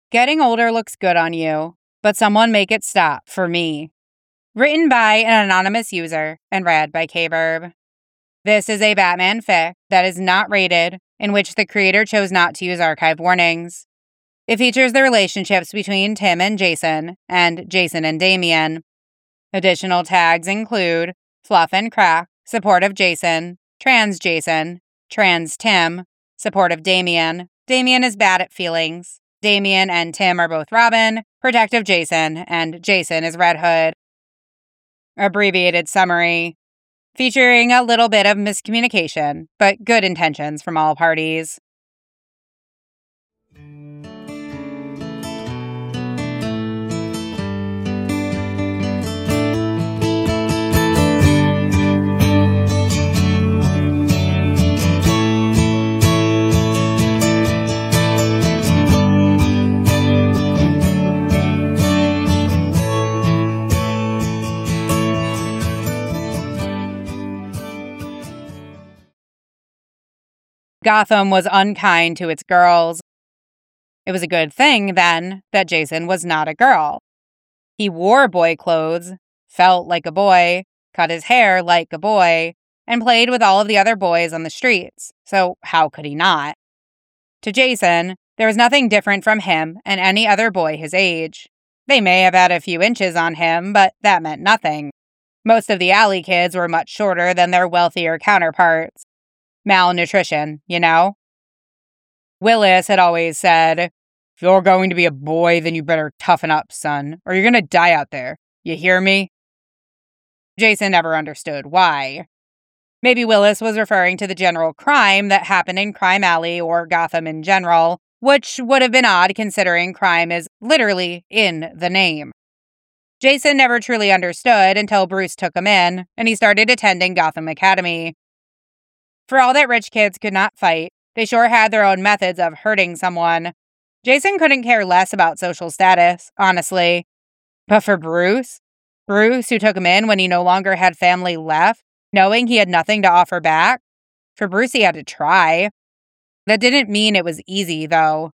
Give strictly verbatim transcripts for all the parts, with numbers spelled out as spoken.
Getting older looks good on you, but someone make it stop for me. Written by an anonymous user and read by K-Burb. This is a Batman fic that is not rated, in which the creator chose not to use archive warnings. It features the relationships between Tim and Jason, and Jason and Damian. Additional tags include Fluff and Crack, supportive Jason, Trans Jason, Trans Tim, supportive Damian. Damian is bad at feelings. Damian and Tim are both Robin, protective Jason, and Jason is Red Hood. Abbreviated summary, featuring a little bit of miscommunication, but good intentions from all parties. Gotham was unkind to its girls. It was a good thing, then, that Jason was not a girl. He wore boy clothes, felt like a boy, cut his hair like a boy, and played with all of the other boys on the streets, so how could he not? To Jason, there was nothing different from him and any other boy his age. They may have had a few inches on him, but that meant nothing. Most of the alley kids were much shorter than their wealthier counterparts. Malnutrition, you know? Willis had always said, "If you're going to be a boy, then you better toughen up, son, or you're gonna die out there. You hear me?" Jason never understood why. Maybe Willis was referring to the general crime that happened in Crime Alley or Gotham in general, which would have been odd considering crime is literally in the name. Jason never truly understood until Bruce took him in, and he started attending Gotham Academy. For all that rich kids could not fight, they sure had their own methods of hurting someone. Jason couldn't care less about social status, honestly. But for Bruce? Bruce, who took him in when he no longer had family left, knowing he had nothing to offer back? For Bruce, he had to try. That didn't mean it was easy, though.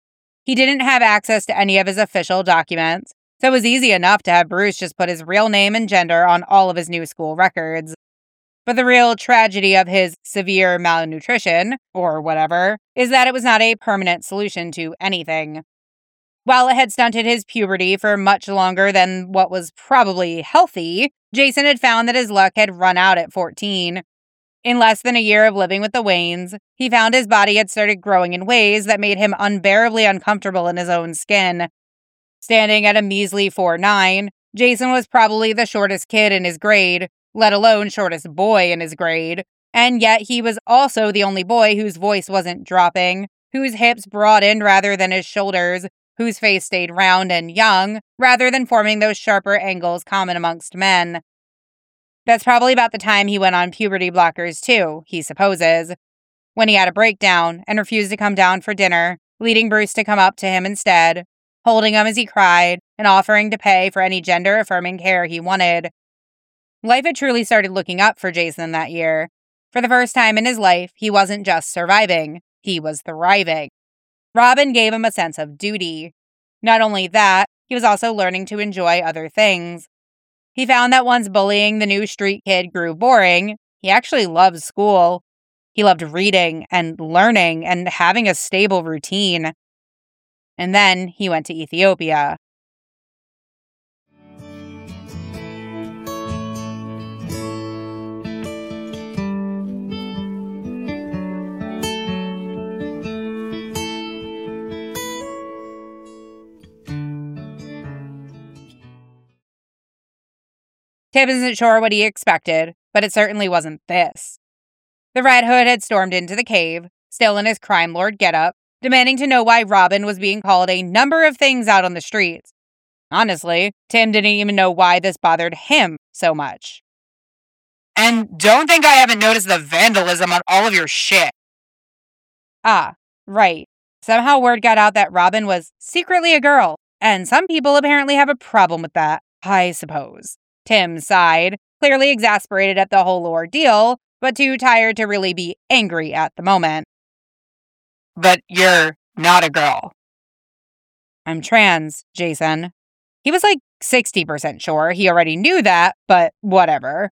He didn't have access to any of his official documents, so it was easy enough to have Bruce just put his real name and gender on all of his new school records. But the real tragedy of his severe malnutrition, or whatever, is that it was not a permanent solution to anything. While it had stunted his puberty for much longer than what was probably healthy, Jason had found that his luck had run out at fourteen. In less than a year of living with the Waynes, he found his body had started growing in ways that made him unbearably uncomfortable in his own skin. Standing at a measly four foot nine, Jason was probably the shortest kid in his grade, let alone shortest boy in his grade, and yet he was also the only boy whose voice wasn't dropping, whose hips broadened rather than his shoulders, whose face stayed round and young, rather than forming those sharper angles common amongst men. That's probably about the time he went on puberty blockers too, he supposes, when he had a breakdown and refused to come down for dinner, leading Bruce to come up to him instead, holding him as he cried, and offering to pay for any gender-affirming care he wanted. Life had truly started looking up for Jason that year. For the first time in his life, he wasn't just surviving, he was thriving. Robin gave him a sense of duty. Not only that, he was also learning to enjoy other things. He found that once bullying the new street kid grew boring, he actually loved school. He loved reading and learning and having a stable routine. And then he went to Ethiopia. Tim isn't sure what he expected, but it certainly wasn't this. The Red Hood had stormed into the cave, still in his crime lord getup, demanding to know why Robin was being called a number of things out on the streets. Honestly, Tim didn't even know why this bothered him so much. And don't think I haven't noticed the vandalism on all of your shit. Ah, right. Somehow word got out that Robin was secretly a girl, and some people apparently have a problem with that, I suppose. Tim sighed, clearly exasperated at the whole ordeal, but too tired to really be angry at the moment. But you're not a girl. I'm trans, Jason. He was like sixty percent sure he already knew that, but whatever.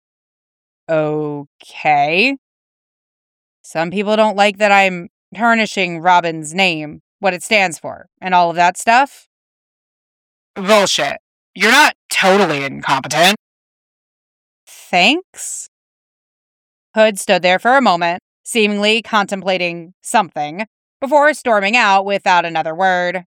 Okay. Some people don't like that I'm tarnishing Robin's name, what it stands for, and all of that stuff. Bullshit. You're not totally incompetent. Thanks. Hood stood there for a moment, seemingly contemplating something, before storming out without another word.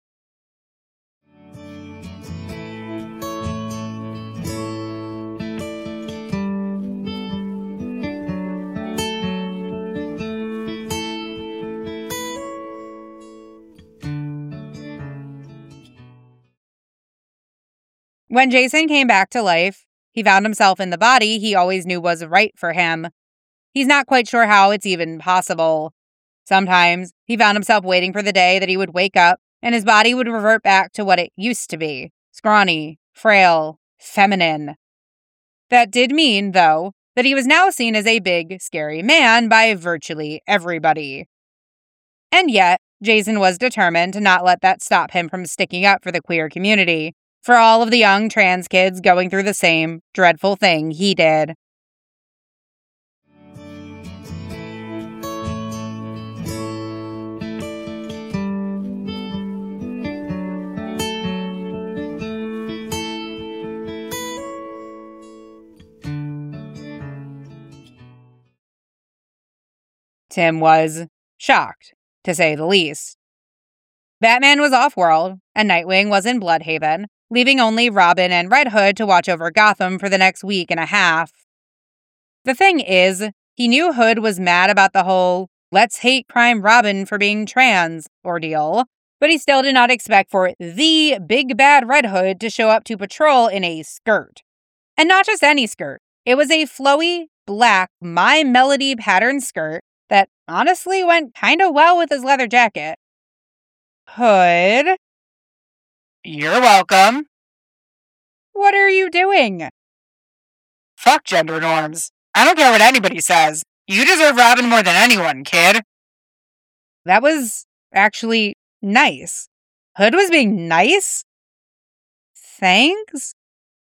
When Jason came back to life, he found himself in the body he always knew was right for him. He's not quite sure how it's even possible. Sometimes he found himself waiting for the day that he would wake up and his body would revert back to what it used to be, scrawny, frail, feminine. That did mean, though, that he was now seen as a big, scary man by virtually everybody. And yet, Jason was determined to not let that stop him from sticking up for the queer community, for all of the young trans kids going through the same dreadful thing he did. Tim was shocked, to say the least. Batman was off-world, and Nightwing was in Bloodhaven, leaving only Robin and Red Hood to watch over Gotham for the next week and a half. The thing is, he knew Hood was mad about the whole "let's hate crime Robin for being trans" ordeal, but he still did not expect for the big bad Red Hood to show up to patrol in a skirt. And not just any skirt. It was a flowy, black, My Melody pattern skirt that honestly went kinda well with his leather jacket. Hood? You're welcome. What are you doing? Fuck gender norms. I don't care what anybody says. You deserve Robin more than anyone, kid. That was actually nice. Hood was being nice? Thanks?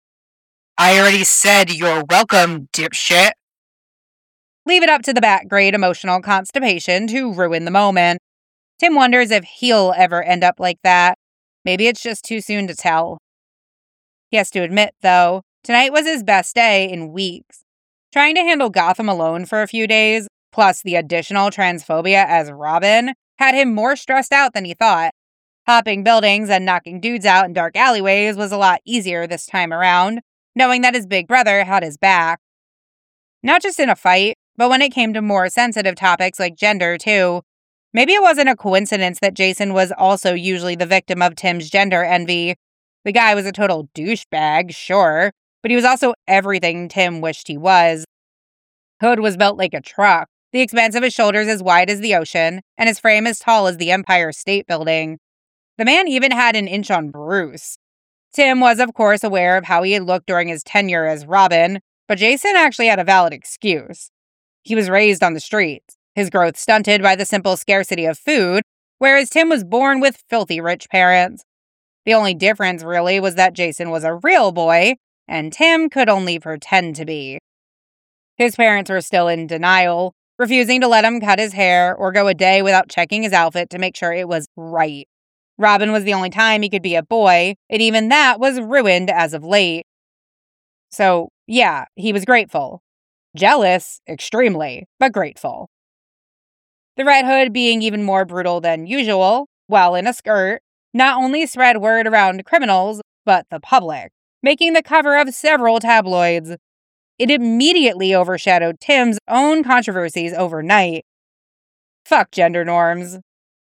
I already said you're welcome, dipshit. Leave it up to the Bat-grade emotional constipation to ruin the moment. Tim wonders if he'll ever end up like that. Maybe it's just too soon to tell. He has to admit, though, tonight was his best day in weeks. Trying to handle Gotham alone for a few days, plus the additional transphobia as Robin, had him more stressed out than he thought. Hopping buildings and knocking dudes out in dark alleyways was a lot easier this time around, knowing that his big brother had his back. Not just in a fight, but when it came to more sensitive topics like gender, too. Maybe it wasn't a coincidence that Jason was also usually the victim of Tim's gender envy. The guy was a total douchebag, sure, but he was also everything Tim wished he was. Hood was built like a truck, the expanse of his shoulders as wide as the ocean, and his frame as tall as the Empire State Building. The man even had an inch on Bruce. Tim was, of course, aware of how he had looked during his tenure as Robin, but Jason actually had a valid excuse. He was raised on the streets, his growth stunted by the simple scarcity of food, whereas Tim was born with filthy rich parents. The only difference, really, was that Jason was a real boy, and Tim could only pretend to be. His parents were still in denial, refusing to let him cut his hair or go a day without checking his outfit to make sure it was right. Robin was the only time he could be a boy, and even that was ruined as of late. So, yeah, he was grateful. Jealous, extremely, but grateful. The Red Hood, being even more brutal than usual, while in a skirt, not only spread word around criminals, but the public, making the cover of several tabloids. It immediately overshadowed Tim's own controversies overnight. Fuck gender norms.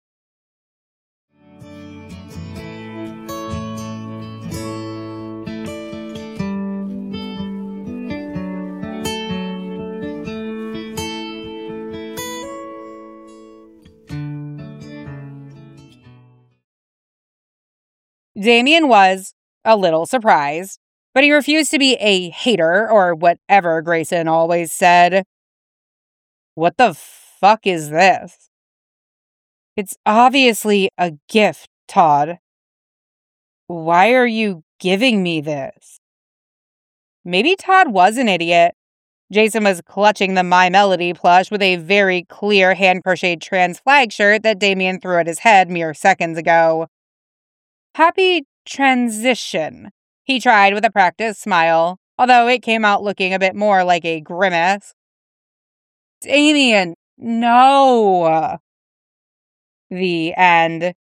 Damian was a little surprised, but he refused to be a hater or whatever Grayson always said. What the fuck is this? It's obviously a gift, Todd, Why are you giving me this? Maybe Todd was an idiot. Jason was clutching the My Melody plush with a very clear hand-crocheted trans flag shirt that Damien threw at his head mere seconds ago. Happy transition, he tried with a practiced smile, although it came out looking a bit more like a grimace. Damien, no! The end.